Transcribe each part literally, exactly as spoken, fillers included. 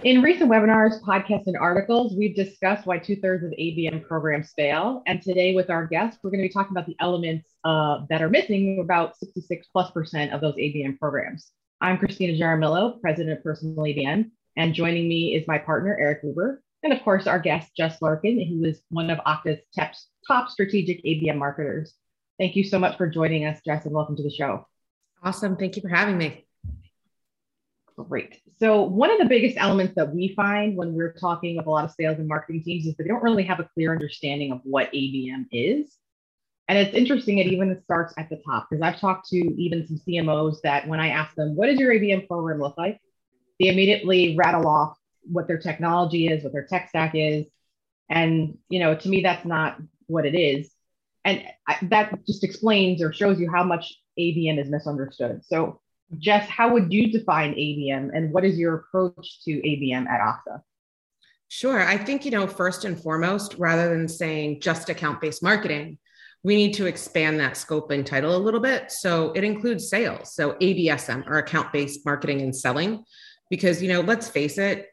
In recent webinars, podcasts, and articles, we've discussed why two-thirds of A B M programs fail. And today with our guest, we're going to be talking about the elements uh, that are missing about sixty-six plus percent of those A B M programs. I'm Christina Jaramillo, President of Personal A B M, and joining me is my partner, Eric Huber, and of course, our guest, Jess Larkin, who is one of Okta's top strategic A B M marketers. Thank you so much for joining us, Jess, and welcome to the show. Awesome. Thank you for having me. Great. So one of the biggest elements that we find when we're talking with a lot of sales and marketing teams is that they don't really have a clear understanding of what A B M is. And it's interesting, it even starts at the top, because I've talked to even some C M Os that when I ask them, what does your A B M program look like? They immediately rattle off what their technology is, what their tech stack is. And, you know, to me, that's not what it is. And I, that just explains or shows you how much A B M is misunderstood. So Jess, how would you define A B M and what is your approach to A B M at Okta? Sure. I think, you know, first and foremost, rather than saying just account-based marketing, we need to expand that scope and title a little bit. So it includes sales. So A B S M, or account-based marketing and selling, because, you know, let's face it,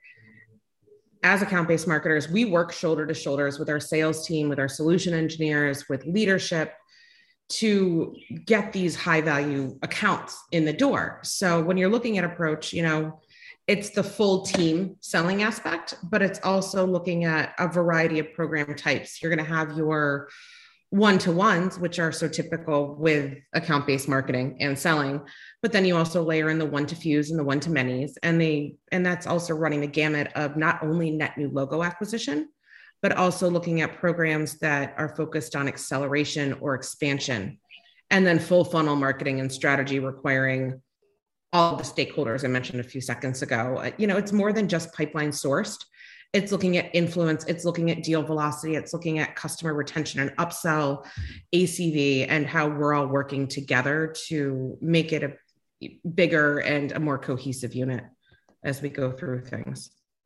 as account-based marketers, we work shoulder to shoulders with our sales team, with our solution engineers, with leadership, to get these high value accounts in the door. So when you're looking at approach, you know, it's the full team selling aspect, but it's also looking at a variety of program types. You're going to have your one-to-ones, which are so typical with account-based marketing and selling, but then you also layer in the one-to-fews and the one-to-manys, and they, and that's also running the gamut of not only net new logo acquisition, but also looking at programs that are focused on acceleration or expansion, and then full funnel marketing and strategy requiring all the stakeholders I mentioned a few seconds ago. You know, it's more than just pipeline sourced. It's looking at influence, it's looking at deal velocity, it's looking at customer retention and upsell, A C V, and how we're all working together to make it a bigger and a more cohesive unit as we go through things.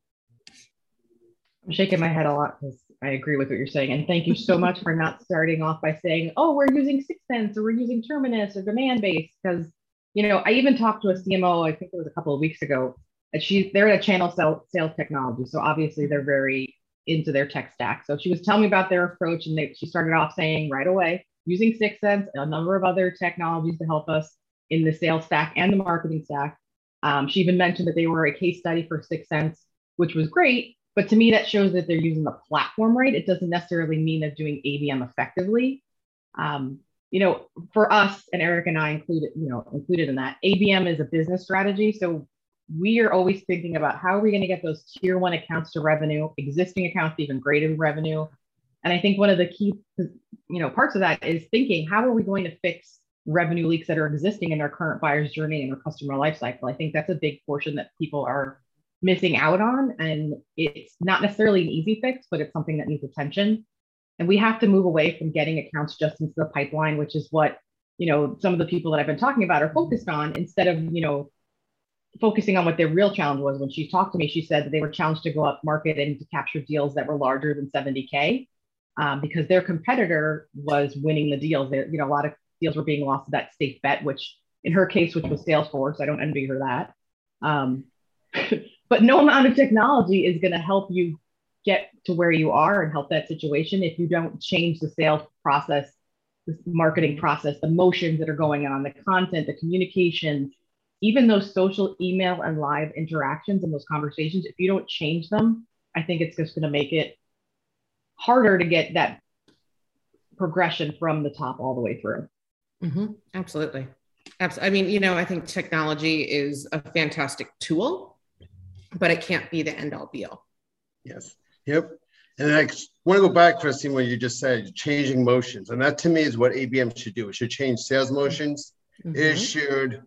I'm shaking my head a lot because I agree with what you're saying. And thank you so much for not starting off by saying, oh, we're using Sixth or we're using Terminus or Demandbase. Because, you know, I even talked to a C M O, I think it was a couple of weeks ago, and she, they're in a channel sell, sales technology. So obviously they're very into their tech stack. So she was telling me about their approach, and they, she started off saying right away, using Sixth and a number of other technologies to help us in the sales stack and the marketing stack. Um, she even mentioned that they were a case study for Sixth, which was great. But to me, that shows that they're using the platform right. It doesn't necessarily mean they're doing A B M effectively. Um, you know, for us, and Eric and I included, you know, included in that, A B M is a business strategy. So we are always thinking about how are we going to get those tier one accounts to revenue, existing accounts to even greater revenue. And I think one of the key, you know, parts of that is thinking, how are we going to fix revenue leaks that are existing in our current buyer's journey and our customer lifecycle? I think that's a big portion that people are missing out on, and it's not necessarily an easy fix, but it's something that needs attention. And we have to move away from getting accounts just into the pipeline, which is what, you know, some of the people that I've been talking about are focused on, instead of, you know, focusing on what their real challenge was. When she talked to me, she said that they were challenged to go up market and to capture deals that were larger than seventy K um, because their competitor was winning the deals. They, you know, a lot of deals were being lost to that safe bet, which in her case, which was Salesforce. I don't envy her that. Um, But no amount of technology is going to help you get to where you are and help that situation if you don't change the sales process, the marketing process, the motions that are going on, the content, the communications, even those social email and live interactions and those conversations. If you don't change them, I think it's just going to make it harder to get that progression from the top all the way through. Mm-hmm. Absolutely. Absolutely. I mean, you know, I think technology is a fantastic tool, but it can't be the end all be all. Yes. Yep. And I want to go back, Christine, what you just said, changing motions. And that to me is what A B M should do. It should change sales motions. Mm-hmm. It should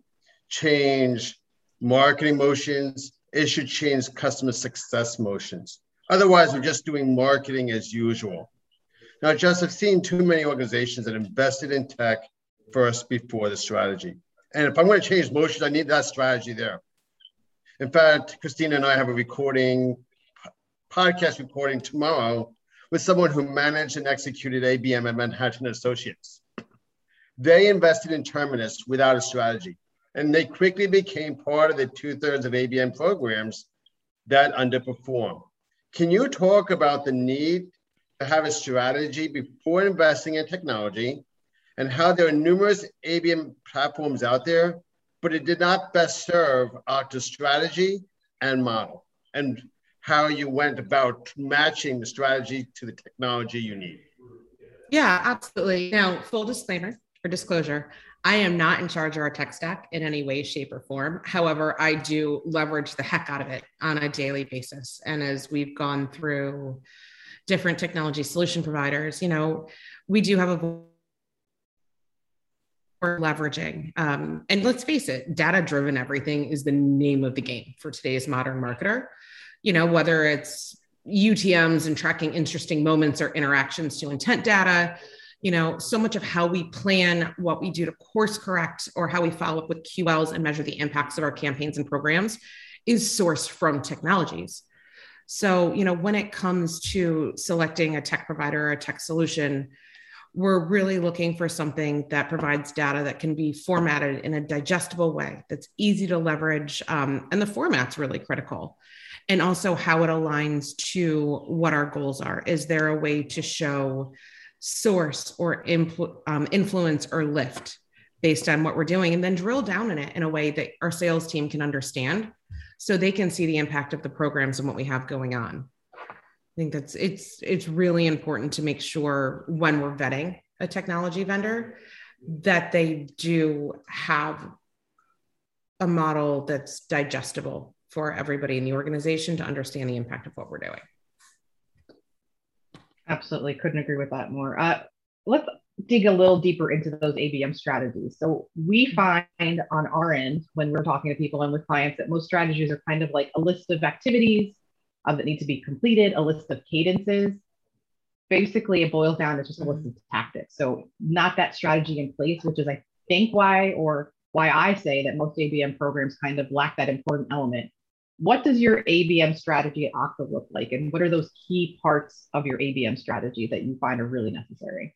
change marketing motions. It should change customer success motions. Otherwise, we're just doing marketing as usual. Now, just I've seen too many organizations that invested in tech first before the strategy. And if I'm going to change motions, I need that strategy there. In fact, Christina and I have a recording, podcast recording tomorrow with someone who managed and executed A B M at Manhattan Associates. They invested in Terminus without a strategy, and they quickly became part of the two-thirds of A B M programs that underperform. Can you talk about the need to have a strategy before investing in technology and how there are numerous A B M platforms out there, but it did not best serve Okta's strategy and model, and how you went about matching the strategy to the technology you need? Yeah, absolutely. Now, full disclaimer or disclosure, I am not in charge of our tech stack in any way, shape, or form. However, I do leverage the heck out of it on a daily basis. And as we've gone through different technology solution providers, you know, we do have a we're leveraging. Um, and let's face it, data-driven everything is the name of the game for today's modern marketer. You know, whether it's U T Ms and tracking interesting moments or interactions to intent data, you know, so much of how we plan what we do to course correct or how we follow up with Q Ls and measure the impacts of our campaigns and programs is sourced from technologies. So, you know, when it comes to selecting a tech provider or a tech solution, we're really looking for something that provides data that can be formatted in a digestible way, that's easy to leverage. Um, and the format's really critical. And also how it aligns to what our goals are. Is there a way to show source or influ- um, influence or lift based on what we're doing, and then drill down in it in a way that our sales team can understand so they can see the impact of the programs and what we have going on? I think that's it's it's really important to make sure when we're vetting a technology vendor that they do have a model that's digestible for everybody in the organization to understand the impact of what we're doing. Absolutely, couldn't agree with that more. Uh, let's dig a little deeper into those A B M strategies. So we find on our end when we're talking to people and with clients that most strategies are kind of like a list of activities Um, that need to be completed, a list of cadences. Basically, it boils down to just a list of tactics. So not that strategy in place, which is, I think, why or why I say that most A B M programs kind of lack that important element. What does your A B M strategy at Okta look like? And what are those key parts of your A B M strategy that you find are really necessary?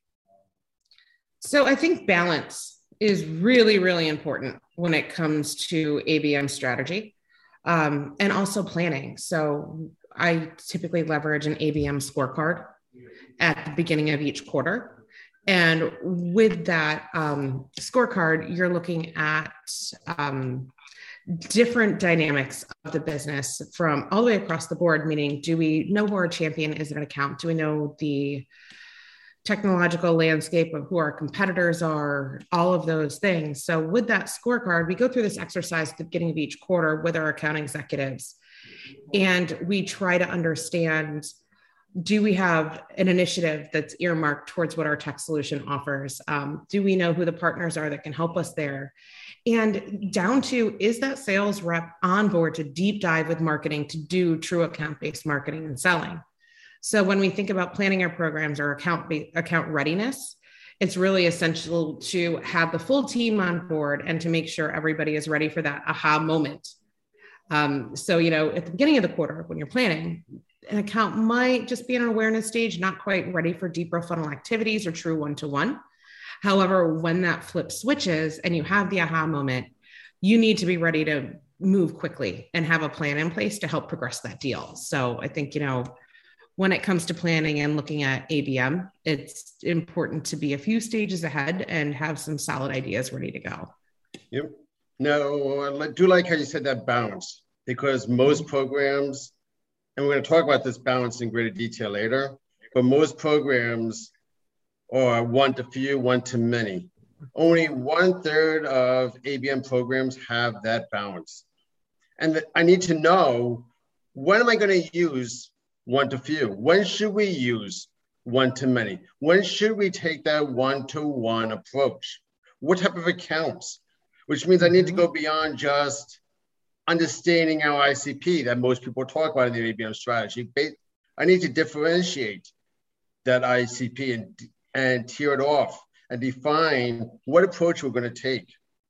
So I think balance is really, really important when it comes to A B M strategy. Um, and also planning. So I typically leverage an A B M scorecard at the beginning of each quarter. And with that um, scorecard, you're looking at um, different dynamics of the business from all the way across the board, meaning, do we know who our champion is in an account? Do we know the technological landscape of who our competitors are, all of those things. So with that scorecard, we go through this exercise at the beginning of each quarter with our account executives. And we try to understand, do we have an initiative that's earmarked towards what our tech solution offers? Um, do we know who the partners are that can help us there? And down to, is that sales rep on board to deep dive with marketing to do true account-based marketing and selling? So when we think about planning our programs or account account readiness, it's really essential to have the full team on board and to make sure everybody is ready for that aha moment. Um, so, you know, at the beginning of the quarter, when you're planning, an account might just be in an awareness stage, not quite ready for deeper funnel activities or true one-to-one. However, when that flip switches and you have the aha moment, you need to be ready to move quickly and have a plan in place to help progress that deal. So I think, you know, when it comes to planning and looking at A B M, it's important to be a few stages ahead and have some solid ideas ready to go. Yep. No, I do like how you said that balance, because most programs, and we're going to talk about this balance in greater detail later, but most programs are one to few, one to many. Only one third of A B M programs have that balance. And I need to know, when am I going to use one to few? When should we use one to many? When should we take that one-to-one approach? What type of accounts? Which means I need to go beyond just understanding our I C P that most people talk about in the A B M strategy. I need to differentiate that I C P and, and tear it off and define what approach we're going to take.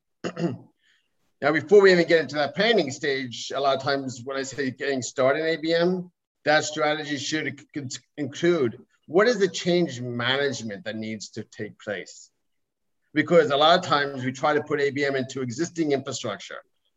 Now, before we even get into that planning stage, a lot of times when I say getting started in A B M, that strategy should include, what is the change management that needs to take place? Because a lot of times we try to put A B M into existing infrastructure.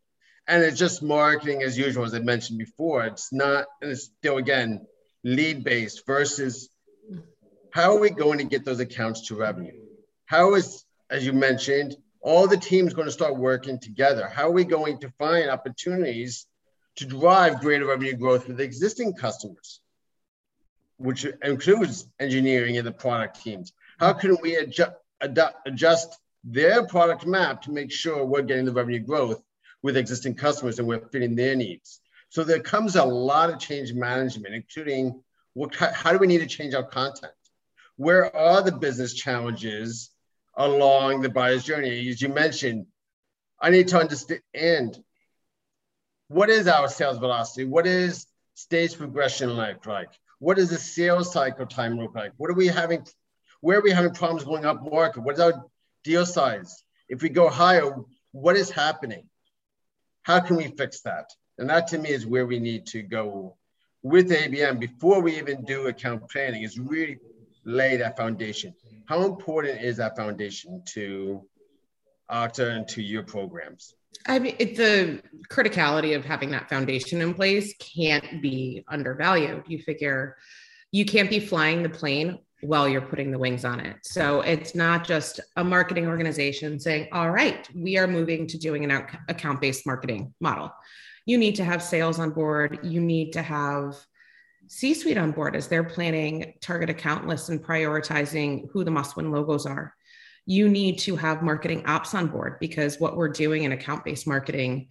and it's just marketing as usual, as I mentioned before. It's not, and it's still, again, lead-based versus how are we going to get those accounts to revenue? How is, as you mentioned, all the teams going to start working together? How are we going to find opportunities to drive greater revenue growth with existing customers, which includes engineering and the product teams? How can we adjust, adapt, adjust their product map to make sure we're getting the revenue growth with existing customers and we're fitting their needs? So there comes a lot of change management, including what, how do we need to change our content? Where are the business challenges along the buyer's journey? As you mentioned, I need to understand, what is our sales velocity? What is stage progression like? like? What is the sales cycle time look like? What are we having? Where are we having problems going up market? What is our deal size? If we go higher, what is happening? How can we fix that? And that to me is where we need to go with A B M before we even do account planning, is really lay that foundation. How important is that foundation to Okta and to your programs? I mean, it, the criticality of having that foundation in place can't be undervalued. You figure you can't be flying the plane while you're putting the wings on it. So it's not just a marketing organization saying, all right, we are moving to doing an account-based marketing model. You need to have sales on board. You need to have C-suite on board as they're planning target account lists and prioritizing who the must-win logos are. You need to have marketing ops on board, because what we're doing in account-based marketing,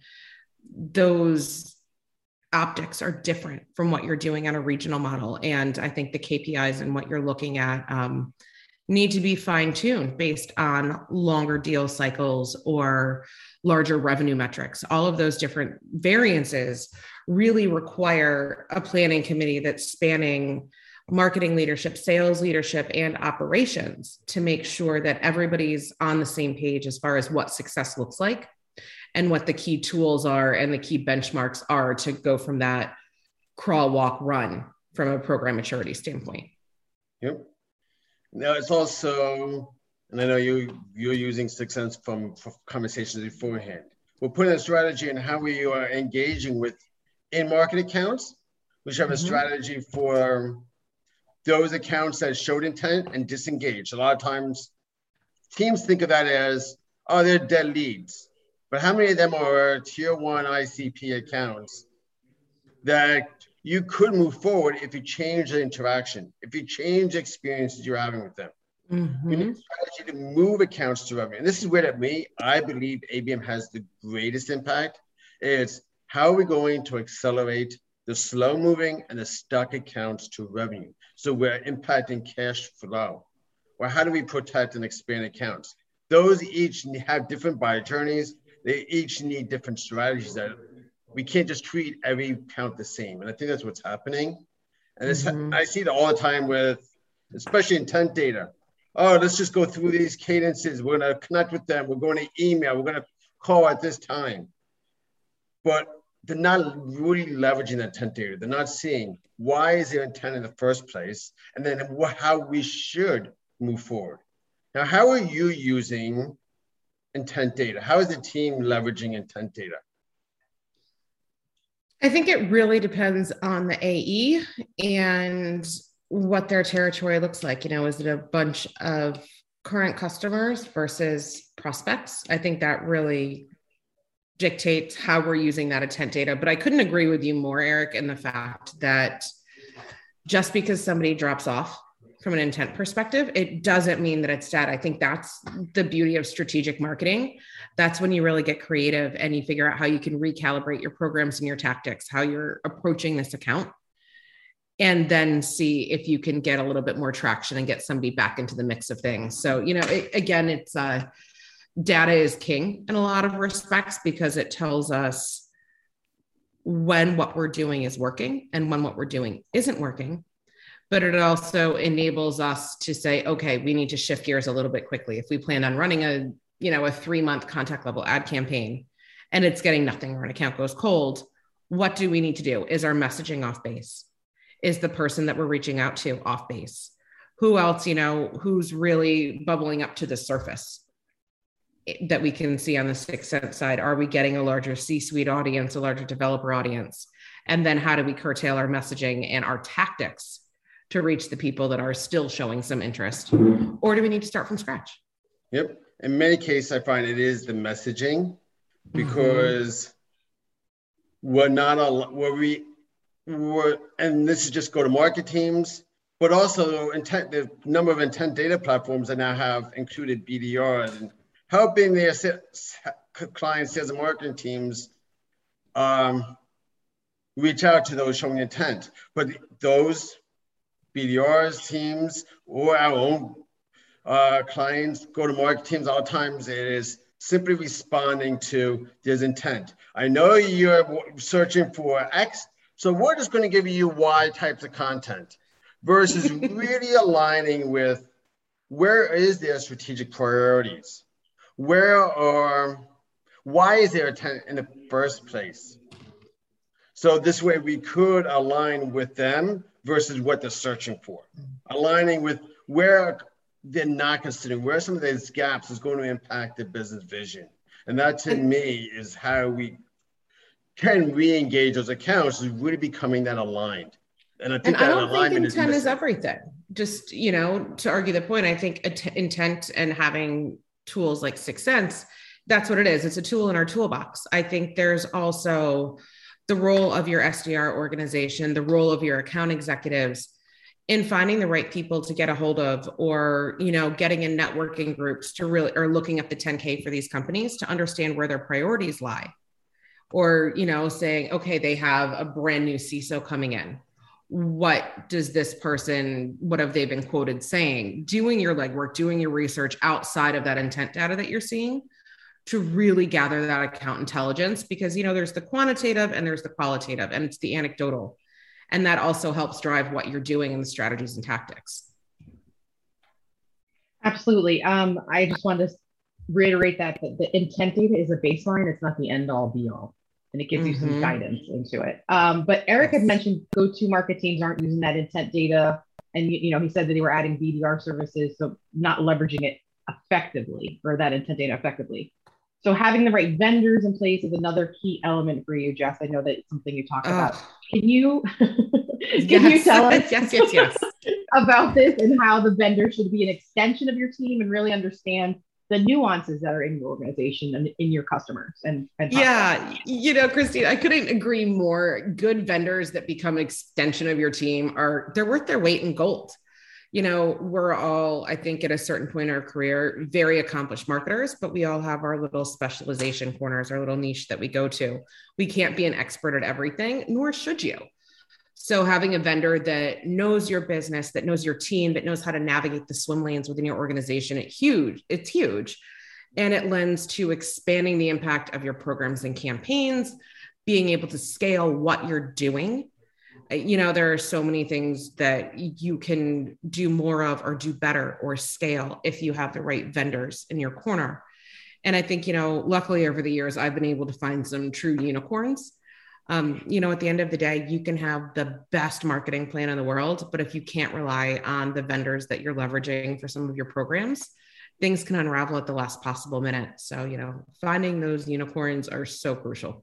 those optics are different from what you're doing on a regional model. And I think the K P Is and what you're looking at um, need to be fine-tuned based on longer deal cycles or larger revenue metrics. All of those different variances really require a planning committee that's spanning marketing leadership, sales leadership, and operations to make sure that everybody's on the same page as far as what success looks like and what the key tools are and the key benchmarks are to go from that crawl, walk, run from a program maturity standpoint. Yep. Now it's also, and I know you, you're using Sixth Sense from, from conversations beforehand. We're putting a strategy in how we are engaging with in-market accounts. We should have mm-hmm. a strategy for those accounts that showed intent and disengaged. A lot of times teams think of that as, oh, they're dead leads. But how many of them are tier one I C P accounts that you could move forward if you change the interaction, if you change the experiences you're having with them? Mm-hmm. We need a strategy to move accounts to revenue. And this is where, to me, I believe A B M has the greatest impact. It's how are we going to accelerate the slow moving and the stuck accounts to revenue? So we're impacting cash flow. Or how do we protect and expand accounts? Those each have different buyer journeys. They each need different strategies. That we can't just treat every account the same. And I think that's what's happening. And it's, mm-hmm. I see it all the time with, especially intent data. Oh, let's just go through these cadences. We're going to connect with them. We're going to email. We're going to call at this time. But they're not really leveraging that intent data. They're not seeing why is their intent in the first place, and then what, how we should move forward. Now, how are you using intent data? How is the team leveraging intent data? I think it really depends on the A E and what their territory looks like. You know, is it a bunch of current customers versus prospects? I think that really dictates how we're using that intent data. But I couldn't agree with you more, Eric, in the fact that just because somebody drops off from an intent perspective, it doesn't mean that it's dead. I think that's the beauty of strategic marketing. That's when you really get creative and you figure out how you can recalibrate your programs and your tactics, how you're approaching this account, and then see if you can get a little bit more traction and get somebody back into the mix of things. So, you know, it, again, it's uh, data is king in a lot of respects, because it tells us when what we're doing is working and when what we're doing isn't working. But it also enables us to say, okay, we need to shift gears a little bit quickly. If we plan on running a, you know, a three month contact level ad campaign and it's getting nothing, or an account goes cold, what do we need to do? Is our messaging off base? Is the person that we're reaching out to off base? Who else, you know, who's really bubbling up to the surface? that we can see on the Sixth Sense side? Are we getting a larger C-suite audience, a larger developer audience? And then how do we curtail our messaging and our tactics to reach the people that are still showing some interest? Or do we need to start from scratch? Yep. In many cases, I find it is the messaging, because mm-hmm. we're not a where we were, and this is just go to market teams, but also intent, the number of intent data platforms that now have included B D Rs and helping their client sales and marketing teams um, reach out to those showing intent. But those B D Rs teams or our own uh, clients, go-to-market teams, all times it is simply responding to there's intent. I know you're searching for X, so we're just going to give you Y types of content, versus really aligning with where is their strategic priorities? Where are, why is there intent in the first place? So this way we could align with them versus what they're searching for. Aligning with where they're not considering, where some of those gaps is going to impact the business vision. And that to me is how we can re-engage those accounts, is really becoming that aligned. And I think and that I don't alignment think intent is, is everything. Just, you know, to argue the point, I think att- intent and having tools like Sixth Sense, that's what it is. It's a tool in our toolbox. I think there's also the role of your S D R organization, the role of your account executives in finding the right people to get a hold of, or, you know, getting in networking groups to really, or looking at the ten K for these companies to understand where their priorities lie. Or, you know, saying, okay, they have a brand new C I S O coming in. What does this person, what have they been quoted saying? Doing your legwork, doing your research outside of that intent data that you're seeing to really gather that account intelligence, because, you know, there's the quantitative and there's the qualitative, and it's the anecdotal. And that also helps drive what you're doing in the strategies and tactics. Absolutely. Um, I just wanted to reiterate that the, the intent data is a baseline. It's not the end all be all. And it gives mm-hmm. you some guidance into it. Um, but Eric yes. had mentioned go-to-market teams aren't using that intent data. And, you know, he said that they were adding B D R services, so not leveraging it effectively, or that intent data effectively. So having the right vendors in place is another key element for you, Jess. I know that it's something you talked oh. about. Can you, can yes. you tell us yes, yes, yes. about this and how the vendor should be an extension of your team and really understand the nuances that are in your organization and in your customers? And, and yeah, you know, Christine, I couldn't agree more. Good vendors that become an extension of your team are, they're worth their weight in gold. You know, we're all, I think at a certain point in our career, very accomplished marketers, but we all have our little specialization corners, our little niche that we go to. We can't be an expert at everything, nor should you. So having a vendor that knows your business, that knows your team, that knows how to navigate the swim lanes within your organization, it's huge. It's huge. And it lends to expanding the impact of your programs and campaigns, being able to scale what you're doing. You know, there are so many things that you can do more of or do better or scale if you have the right vendors in your corner. And I think, you know, luckily over the years, I've been able to find some true unicorns. Um, you know, at the end of the day, you can have the best marketing plan in the world, but if you can't rely on the vendors that you're leveraging for some of your programs, things can unravel at the last possible minute. So, you know, finding those unicorns are so crucial.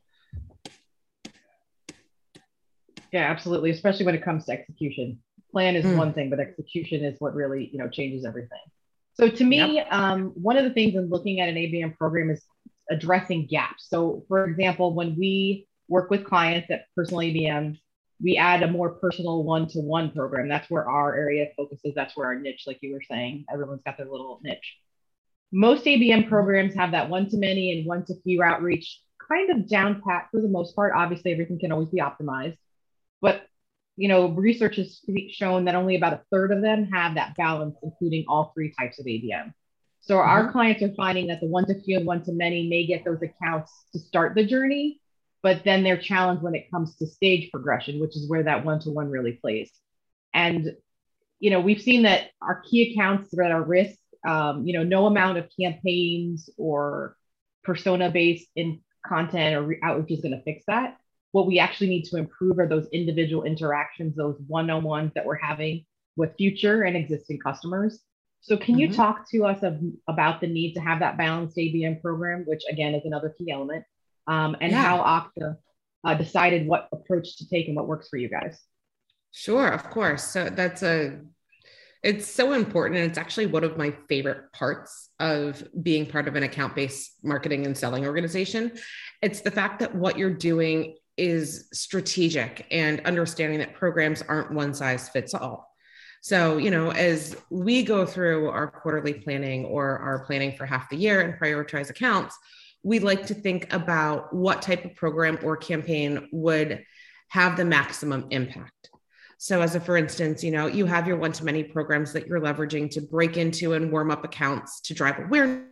Yeah, absolutely. Especially when it comes to execution. Plan is mm. one thing, but execution is what really, you know, changes everything. So to me, yep. um, one of the things in looking at an A B M program is addressing gaps. So for example, when we work with clients at Personal A B M, we add a more personal one-to-one program. That's where our area of focus is. That's where our niche, like you were saying, everyone's got their little niche. Most A B M programs have that one-to-many and one-to-few outreach kind of down pat for the most part. Obviously, everything can always be optimized. But, you know, research has shown that only about a third of them have that balance, including all three types of A B M. So mm-hmm. our clients are finding that the one-to-few and one-to-many may get those accounts to start the journey, but then they're challenged when it comes to stage progression, which is where that one-to-one really plays. And, you know, we've seen that our key accounts that are risk, um, you know, no amount of campaigns or persona-based in content or outreach is going to fix that. What we actually need to improve are those individual interactions, those one-on-ones that we're having with future and existing customers. So can you Mhm. talk to us of, about the need to have that balanced A B M program, which again is another key element, um, and Yeah. how Okta uh, decided what approach to take and what works for you guys? Sure, of course. So that's a, it's so important. And it's actually one of my favorite parts of being part of an account-based marketing and selling organization. It's the fact that what you're doing is strategic and understanding that programs aren't one size fits all. So, you know, as we go through our quarterly planning or our planning for half the year and prioritize accounts, we like to think about what type of program or campaign would have the maximum impact. So as a, for instance, you know, you have your one-to-many programs that you're leveraging to break into and warm up accounts to drive awareness.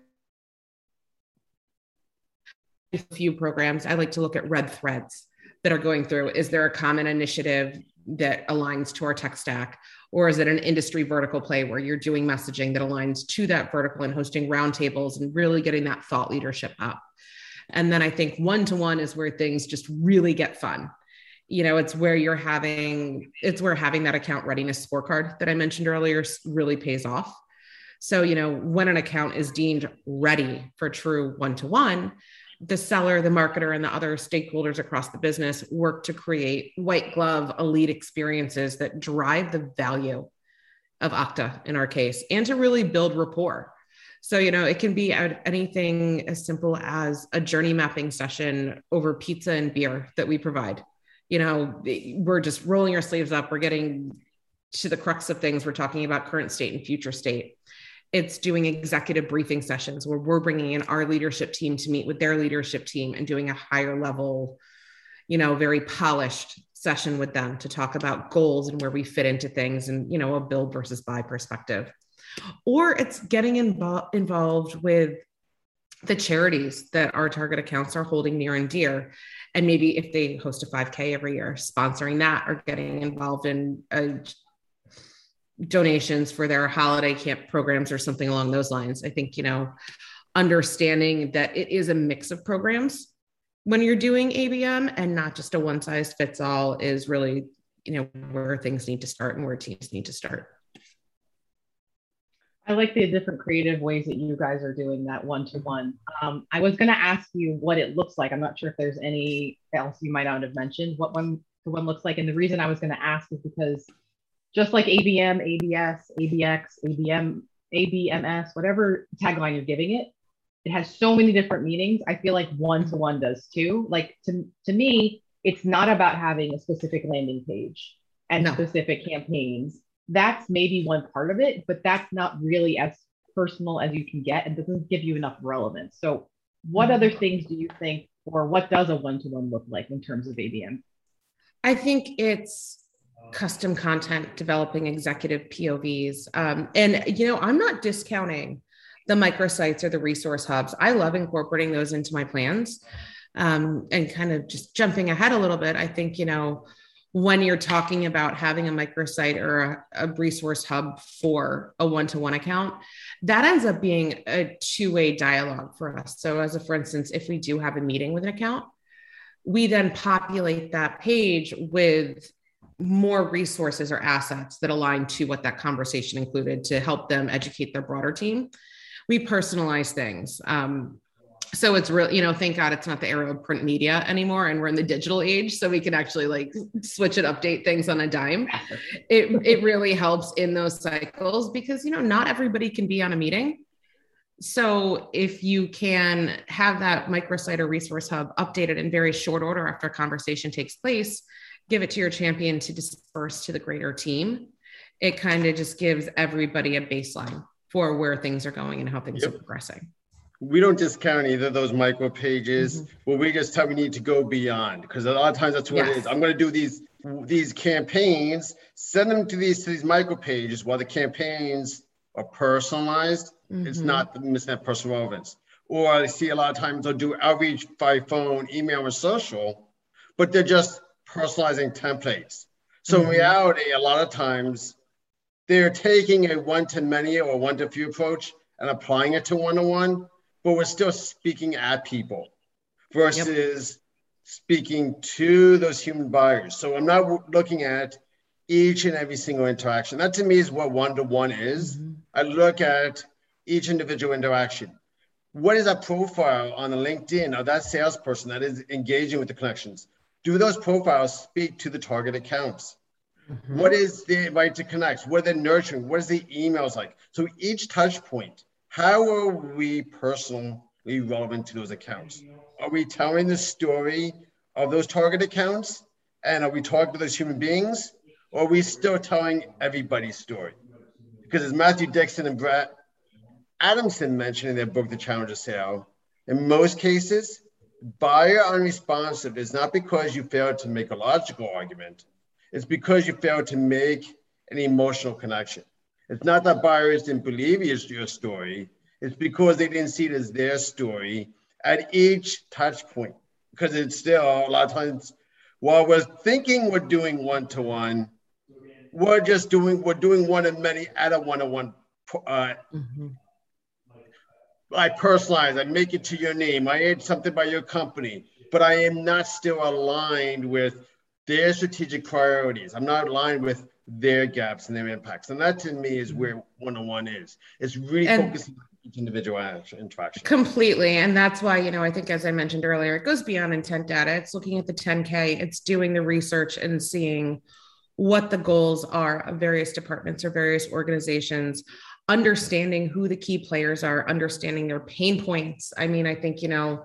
A few programs, I like to look at red threads that are going through. Is there a common initiative that aligns to our tech stack? Or is it an industry vertical play where you're doing messaging that aligns to that vertical and hosting roundtables and really getting that thought leadership up? And then I think one-to-one is where things just really get fun. You know, it's where you're having, it's where having that account readiness scorecard that I mentioned earlier really pays off. So, you know, when an account is deemed ready for true one-to-one, the seller, the marketer, and the other stakeholders across the business work to create white glove elite experiences that drive the value of Okta in our case, and to really build rapport. So, you know, it can be anything as simple as a journey mapping session over pizza and beer that we provide. You know, we're just rolling our sleeves up. We're getting to the crux of things. We're talking about current state and future state. It's doing executive briefing sessions where we're bringing in our leadership team to meet with their leadership team and doing a higher level, you know, very polished session with them to talk about goals and where we fit into things and, you know, a build versus buy perspective. Or it's getting invo- involved with the charities that our target accounts are holding near and dear. And maybe if they host a five K every year, sponsoring that or getting involved in a donations for their holiday camp programs or something along those lines. I think, you know, understanding that it is a mix of programs when you're doing A B M and not just a one size fits all is really, you know, where things need to start and where teams need to start. I like the different creative ways that you guys are doing that one-to-one. Um, I was going to ask you what it looks like. I'm not sure if there's any else you might not have mentioned what one to one looks like. And the reason I was going to ask is because just like A B M, A B S, A B X, A B M, A B M S, whatever tagline you're giving it, it has so many different meanings. I feel like one-to-one does too. Like to, to me, it's not about having a specific landing page and no. specific campaigns. That's maybe one part of it, but that's not really as personal as you can get and doesn't give you enough relevance. So what mm-hmm. other things do you think, or what does a one-to-one look like in terms of A B M? I think it's custom content, developing executive P O Vs. Um, and, you know, I'm not discounting the microsites or the resource hubs. I love incorporating those into my plans um, and kind of just jumping ahead a little bit. I think, you know, when you're talking about having a microsite or a, a resource hub for a one-to-one account, that ends up being a two-way dialogue for us. So as a, for instance, if we do have a meeting with an account, we then populate that page with more resources or assets that align to what that conversation included to help them educate their broader team. We personalize things. Um, so it's real, you know, thank God it's not the era of print media anymore and we're in the digital age. So we can actually like switch and update things on a dime. It, it really helps in those cycles because, you know, not everybody can be on a meeting. So if you can have that microsite or resource hub updated in very short order after a conversation takes place, give it to your champion to disperse to the greater team. It kind of just gives everybody a baseline for where things are going and how things yep. are progressing. We don't discount either of those micro pages. Mm-hmm. Well, we just tell we need to go beyond because a lot of times that's what yes. it is. I'm going to do these these campaigns, send them to these to these micro pages while the campaigns are personalized. Mm-hmm. It's not missing that personal relevance. Or I see a lot of times they'll do outreach by phone, email, or social, but they're just personalizing templates. So mm-hmm. in reality, a lot of times they're taking a one-to-many or one-to-few approach and applying it to one-to-one, but we're still speaking at people versus yep. speaking to those human buyers. So I'm not looking at each and every single interaction. That to me is what one-to-one is. Mm-hmm. I look at each individual interaction. What is that profile on the LinkedIn of that salesperson that is engaging with the connections? Do those profiles speak to the target accounts? Mm-hmm. What is the invite to connect? What are they nurturing? What is the emails like? So each touch point, how are we personally relevant to those accounts? Are we telling the story of those target accounts? And are we talking to those human beings? Or are we still telling everybody's story? Because as Matthew Dixon and Brett Adamson mentioned in their book, The Challenge of Sale, in most cases, buyer unresponsive is not because you failed to make a logical argument. It's because you failed to make an emotional connection. It's not that buyers didn't believe your story. It's because they didn't see it as their story at each touch point. Because it's still a lot of times, while we're thinking we're doing one-to-one, we're just doing, we're doing one of many at a one-to-one. Uh, mm-hmm. I personalize, I make it to your name, I add something by your company, but I am not still aligned with their strategic priorities. I'm not aligned with their gaps and their impacts. And that to me is where one-on-one is. It's really and focusing on each individual interaction. Completely. And that's why, you know, I think, as I mentioned earlier, it goes beyond intent data. It's looking at the ten K, it's doing the research and seeing what the goals are of various departments or various organizations, understanding who the key players are, understanding their pain points. I mean, I think, you know,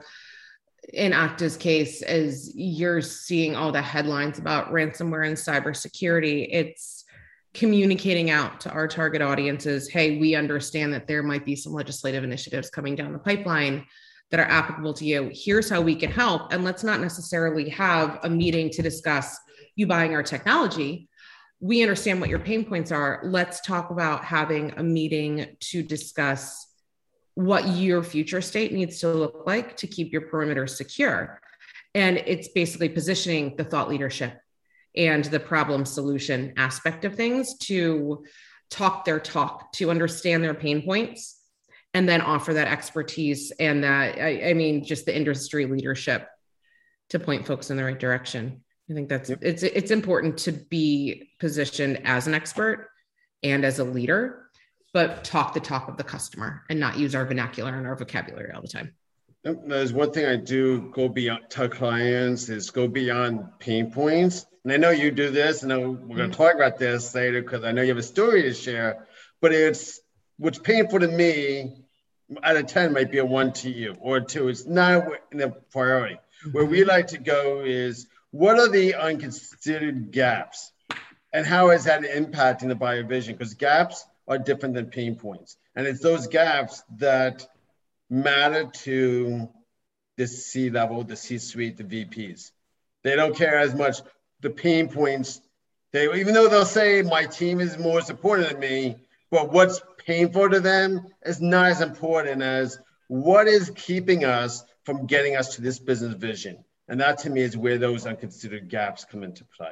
in Okta's case, as you're seeing all the headlines about ransomware and cybersecurity, it's communicating out to our target audiences, hey, we understand that there might be some legislative initiatives coming down the pipeline that are applicable to you. Here's how we can help. And let's not necessarily have a meeting to discuss you buying our technology. We understand what your pain points are. Let's talk about having a meeting to discuss what your future state needs to look like to keep your perimeter secure. And it's basically positioning the thought leadership and the problem solution aspect of things to talk their talk, to understand their pain points, and then offer that expertise and that, I, I mean, just the industry leadership to point folks in the right direction. I think that's, yep. it's, it's important to be positioned as an expert and as a leader, but talk the talk of the customer and not use our vernacular and our vocabulary all the time. There's one thing I do go beyond to clients is go beyond pain points. And I know you do this, and we're mm-hmm. going to talk about this later because I know you have a story to share, but it's what's painful to me out of ten might be a one to you or a two. It's not in the priority. Mm-hmm. Where we like to go is, what are the unconsidered gaps and how is that impacting the buyer vision? Because gaps are different than pain points. And it's those gaps that matter to the C level, the C-suite, the V Ps. They don't care as much the pain points. They, even though they'll say my team is more supportive than me, but what's painful to them is not as important as what is keeping us from getting us to this business vision. And that to me is where those unconsidered gaps come into play.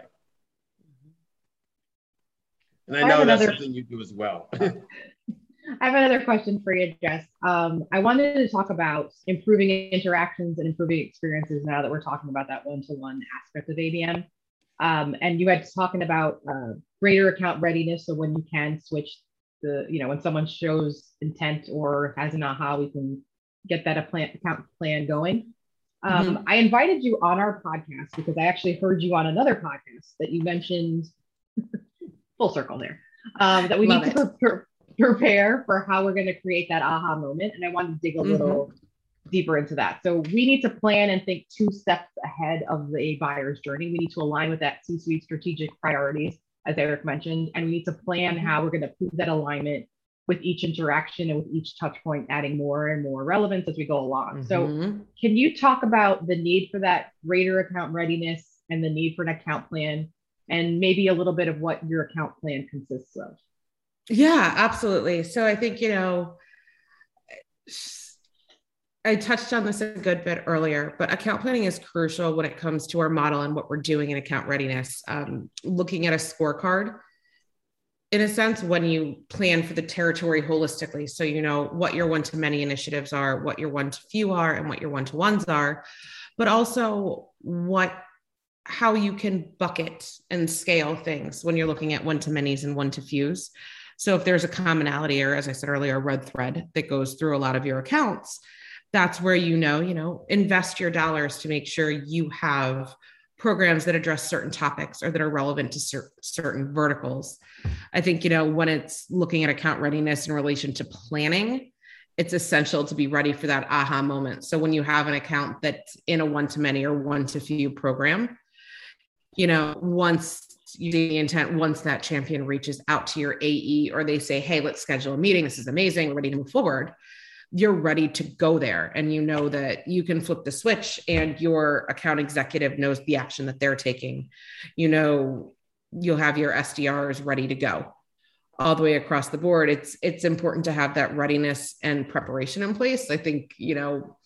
And I know I that's another, something you do as well. I have another question for you, Jess. Um, I wanted to talk about improving interactions and improving experiences now that we're talking about that one-to-one aspect of A B M. Um, and you had talking about uh, greater account readiness. So when you can switch the, you know, when someone shows intent or has an aha, we can get that a plan, account plan going. Um, mm-hmm. I invited you on our podcast because I actually heard you on another podcast that you mentioned, full circle there, um, that we Love need it. to pre- prepare for how we're going to create that aha moment. And I wanted to dig a mm-hmm. little deeper into that. So we need to plan and think two steps ahead of the buyer's journey. We need to align with that C-suite strategic priorities, as Eric mentioned, and we need to plan how we're going to prove that alignment with each interaction and with each touch point, adding more and more relevance as we go along. Mm-hmm. So can you talk about the need for that greater account readiness and the need for an account plan, and maybe a little bit of what your account plan consists of? Yeah, absolutely. So I think, you know, I touched on this a good bit earlier, but account planning is crucial when it comes to our model and what we're doing in account readiness. Um, looking at a scorecard, in a sense, when you plan for the territory holistically, so you know what your one-to-many initiatives are, what your one-to-few are, and what your one-to-ones are, but also what, how you can bucket and scale things when you're looking at one-to-manys and one-to-fews. So if there's a commonality, or as I said earlier, a red thread that goes through a lot of your accounts, that's where, you know, you know, invest your dollars to make sure you have programs that address certain topics or that are relevant to cer- certain verticals. I think, you know, when it's looking at account readiness in relation to planning, it's essential to be ready for that aha moment. So when you have an account that's in a one-to-many or one-to-few program, you know, once you see the intent, once that champion reaches out to your A E or they say, hey, let's schedule a meeting, this is amazing, we're ready to move forward, you're ready to go there. And you know that you can flip the switch and your account executive knows the action that they're taking. You know, you'll have your S D Rs ready to go all the way across the board. It's, it's important to have that readiness and preparation in place. I think, you know,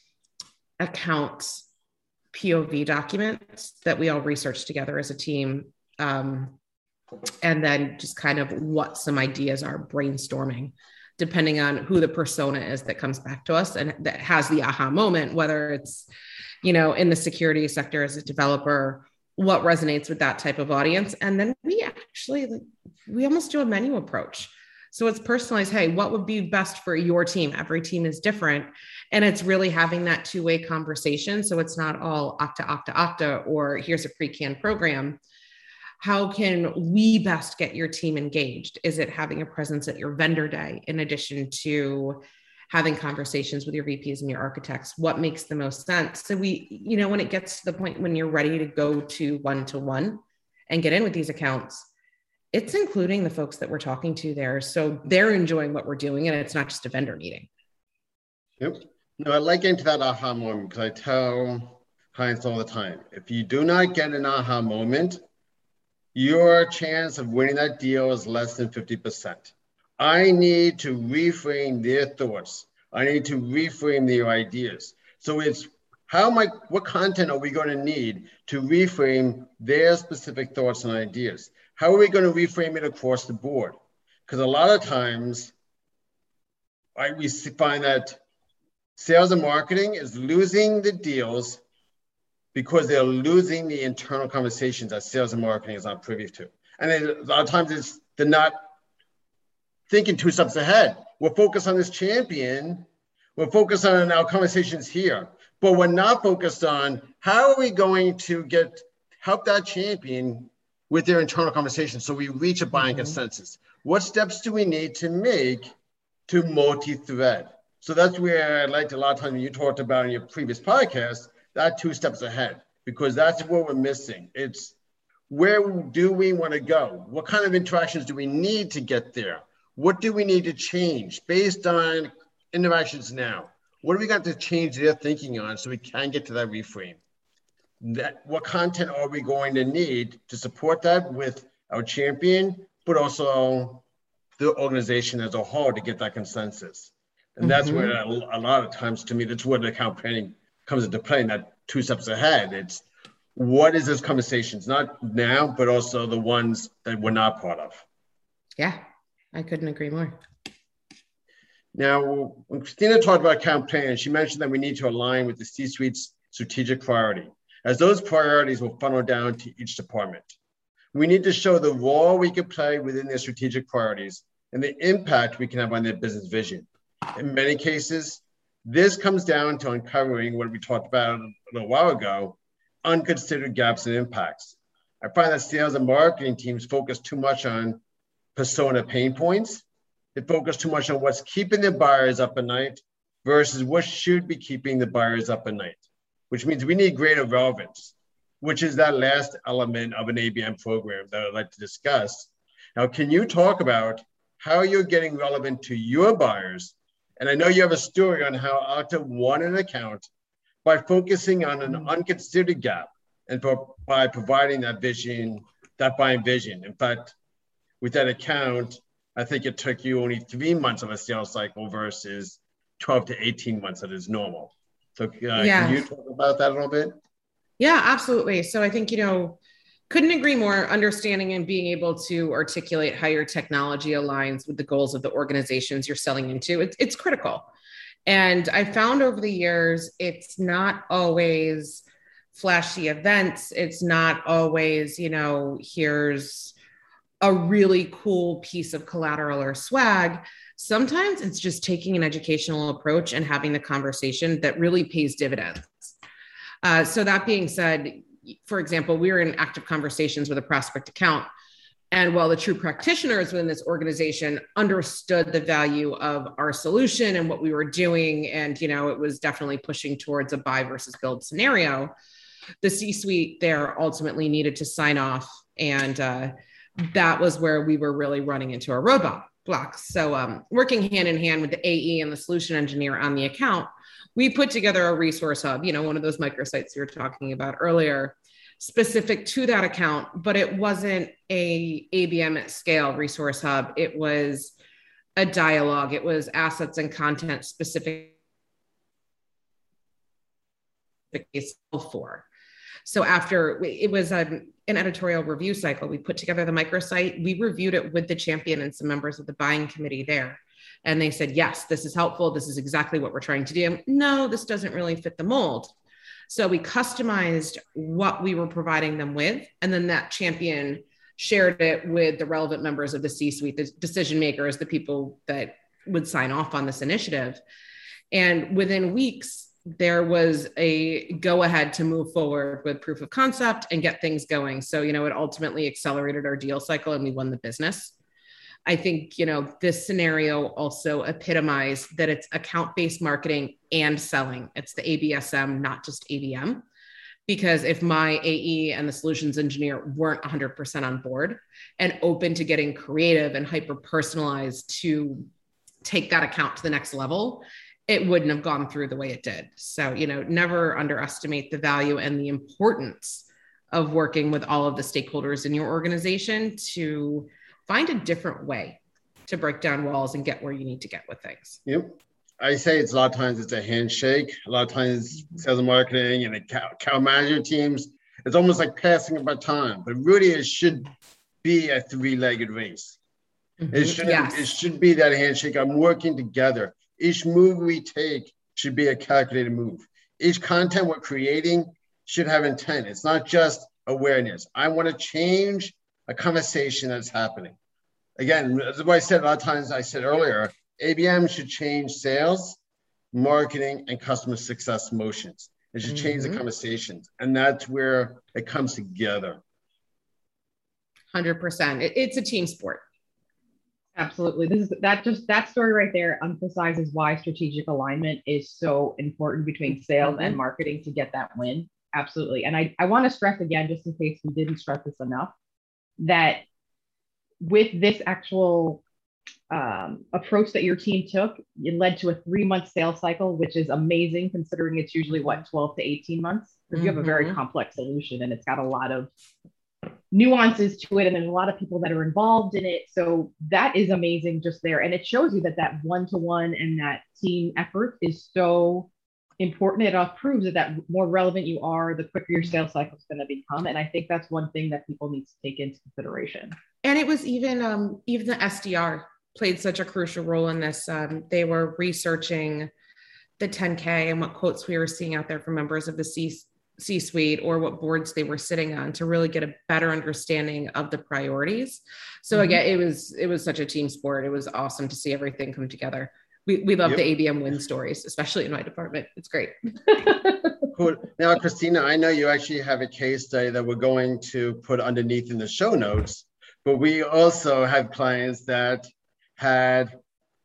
account P O V documents that we all research together as a team. Um, and then just kind of what some ideas are, brainstorming, depending on who the persona is that comes back to us and that has the aha moment, whether it's, you know, in the security sector as a developer, what resonates with that type of audience. And then we actually, like, we almost do a menu approach. So it's personalized. Hey, what would be best for your team? Every team is different. And it's really having that two-way conversation. So it's not all Okta, Okta, Okta, or here's a pre-canned program. How can we best get your team engaged? Is it having a presence at your vendor day in addition to having conversations with your V Ps and your architects? What makes the most sense? So we, you know, when it gets to the point when you're ready to go to one-to-one and get in with these accounts, it's including the folks that we're talking to there. So they're enjoying what we're doing and it's not just a vendor meeting. Yep. No, I like getting to that aha moment because I tell clients all the time, if you do not get an aha moment, your chance of winning that deal is less than fifty percent. I need to reframe their thoughts. I need to reframe their ideas. So it's how am I, what content are we going to need to reframe their specific thoughts and ideas? How are we going to reframe it across the board? Because a lot of times I, we find that sales and marketing is losing the deals because they're losing the internal conversations that sales and marketing is not privy to. And then a lot of times it's they're not thinking two steps ahead. We're focused on this champion. We're focused on our conversations here, but we're not focused on how are we going to get help that champion with their internal conversations so we reach a buying mm-hmm. consensus. What steps do we need to make to multi-thread? So that's where I liked a lot of times you talked about in your previous podcast, that two steps ahead, because that's what we're missing. It's where do we want to go? What kind of interactions do we need to get there? What do we need to change based on interactions now? What do we got to change their thinking on so we can get to that reframe? That, what content are we going to need to support that with our champion, but also the organization as a whole to get that consensus? And that's mm-hmm. where a, a lot of times, to me, that's where the account planning comes into play, not two steps ahead. It's what is those conversations, not now, but also the ones that we're not part of. Yeah, I couldn't agree more. Now, when Christina talked about account planning, she mentioned that we need to align with the C-suite's strategic priority, as those priorities will funnel down to each department. We need to show the role we can play within their strategic priorities and the impact we can have on their business vision. In many cases, this comes down to uncovering what we talked about a little while ago, unconsidered gaps and impacts. I find that sales and marketing teams focus too much on persona pain points. They focus too much on what's keeping their buyers up at night versus what should be keeping the buyers up at night, which means we need greater relevance, which is that last element of an A B M program that I'd like to discuss. Now, can you talk about how you're getting relevant to your buyers? And I know you have a story on how Okta won an account by focusing on an unconsidered gap and for, by providing that vision, that buying vision. In fact, with that account, I think it took you only three months of a sales cycle versus twelve to eighteen months that is normal. So uh, yeah. Can you talk about that a little bit? Yeah, absolutely. So I think, you know, couldn't agree more, understanding and being able to articulate how your technology aligns with the goals of the organizations you're selling into. It's, it's critical. And I found over the years, it's not always flashy events. It's not always, you know, here's a really cool piece of collateral or swag. Sometimes it's just taking an educational approach and having the conversation that really pays dividends. Uh, so that being said, for example, we were in active conversations with a prospect account. And while the true practitioners within this organization understood the value of our solution and what we were doing, and you know, it was definitely pushing towards a buy versus build scenario, the C-suite there ultimately needed to sign off. And uh, that was where we were really running into a roadblock. Blocks. So um, working hand in hand with the A E and the solution engineer on the account, we put together a resource hub, you know, one of those microsites you were talking about earlier, specific to that account, but it wasn't a A B M at scale resource hub. It was a dialogue. It was assets and content specific for. So after it was a, an editorial review cycle, we put together the microsite, we reviewed it with the champion and some members of the buying committee there. And they said, yes, this is helpful. This is exactly what we're trying to do. No, this doesn't really fit the mold. So we customized what we were providing them with. And then that champion shared it with the relevant members of the C-suite, the decision makers, the people that would sign off on this initiative. And within weeks, there was a go ahead to move forward with proof of concept and get things going. So, you know, it ultimately accelerated our deal cycle and we won the business. I think, you know, this scenario also epitomized that it's account-based marketing and selling. It's the A B S M, not just A B M. Because if my A E and the solutions engineer weren't one hundred percent on board and open to getting creative and hyper-personalized to take that account to the next level, it wouldn't have gone through the way it did. So, you know, never underestimate the value and the importance of working with all of the stakeholders in your organization to find a different way to break down walls and get where you need to get with things. Yep. I say it's a lot of times it's a handshake. A lot of times sales and marketing and account, account manager teams, it's almost like passing a baton, but really it should be a three-legged race. Mm-hmm. It, should, yes. It should be that handshake. I'm working together. Each move we take should be a calculated move. Each content we're creating should have intent. It's not just awareness. I want to change a conversation that's happening. Again, as I said a lot of times, I said earlier, A B M should change sales, marketing, and customer success motions. It should change mm-hmm. the conversations. And that's where it comes together. one hundred percent. It, it's a team sport. Absolutely. This is that just that story right there emphasizes why strategic alignment is so important between sales mm-hmm. and marketing to get that win. Absolutely. And I, I want to stress again, just in case we didn't stress this enough, that with this actual um, approach that your team took, it led to a three month sales cycle, which is amazing considering it's usually what, twelve to eighteen months, because mm-hmm. you have a very complex solution and it's got a lot of nuances to it and there's a lot of people that are involved in it. So that is amazing just there. And it shows you that that one-to-one and that team effort is so important. It all proves that that more relevant you are, the quicker your sales cycle is going to become. And I think that's one thing that people need to take into consideration. And it was even, um, even the S D R played such a crucial role in this. Um, they were researching the ten K and what quotes we were seeing out there from members of the C C-suite or what boards they were sitting on to really get a better understanding of the priorities. So mm-hmm. again, it was it was such a team sport. It was awesome to see everything come together. We we love yep. the A B M win stories, especially in my department. It's great. Cool. Now, Christina, I know you actually have a case study that we're going to put underneath in the show notes, but we also have clients that had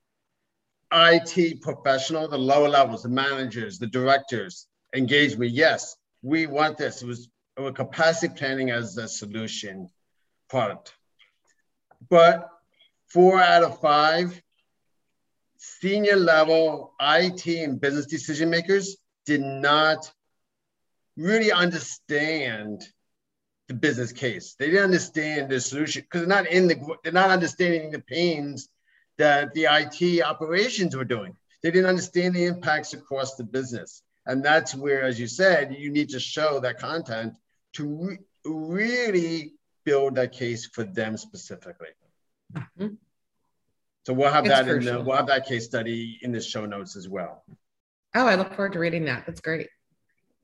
I T professional, the lower levels, the managers, the directors engaged me. Yes, we want this. It was a capacity planning as a solution product. But four out of five senior level I T and business decision makers did not really understand the business case. They didn't understand the solution because they're not in the, they're not understanding the pains that the I T operations were doing. They didn't understand the impacts across the business. And that's where, as you said, you need to show that content to re- really build that case for them specifically. Mm-hmm. So we'll have it's that crucial. in the, we'll have that case study in the show notes as well. Oh, I look forward to reading that. That's great.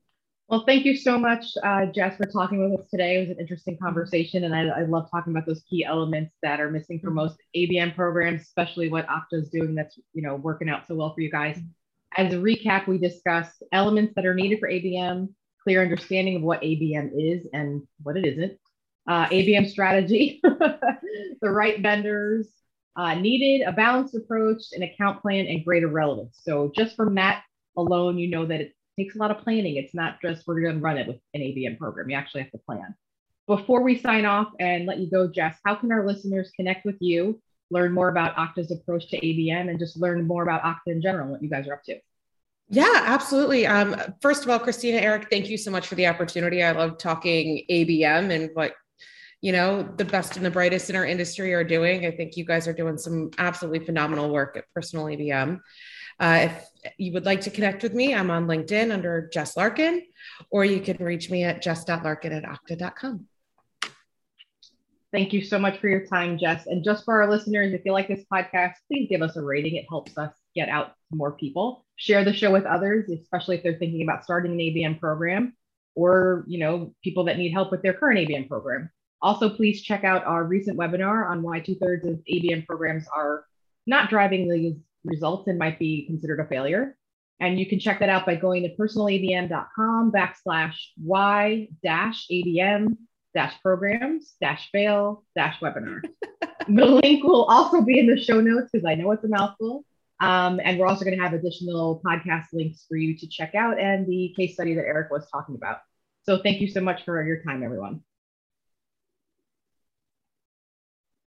Well, thank you so much, uh, Jess, for talking with us today. It was an interesting conversation, and I, I love talking about those key elements that are missing for most A B M programs, especially what Okta is doing that's, you know, working out so well for you guys. As a recap, we discussed elements that are needed for A B M, clear understanding of what A B M is and what it isn't, uh, A B M strategy, the right vendors uh, needed, a balanced approach, an account plan, and greater relevance. So just from that alone, you know that it takes a lot of planning. It's not just we're going to run it with an A B M program. You actually have to plan. Before we sign off and let you go, Jess, how can our listeners connect with you, learn more about Okta's approach to A B M, and just learn more about Okta in general, what you guys are up to? Yeah, absolutely. Um, first of all, Christina, Eric, thank you so much for the opportunity. I love talking A B M and what, you know, the best and the brightest in our industry are doing. I think you guys are doing some absolutely phenomenal work at Personal A B M. Uh, if you would like to connect with me, I'm on LinkedIn under Jess Larkin, or you can reach me at jess dot larkin at okta dot com. Thank you so much for your time, Jess. And just for our listeners, if you like this podcast, please give us a rating. It helps us get out to more people. Share the show with others, especially if they're thinking about starting an A B M program, or, you know, people that need help with their current A B M program. Also, please check out our recent webinar on why two-thirds of A B M programs are not driving these results and might be considered a failure. And you can check that out by going to personalabm.com backslash y dash ABM dash programs dash fail dash webinar. The link will also be in the show notes because I know it's a mouthful. Um, and we're also going to have additional podcast links for you to check out and the case study that Eric was talking about. So thank you so much for your time, everyone.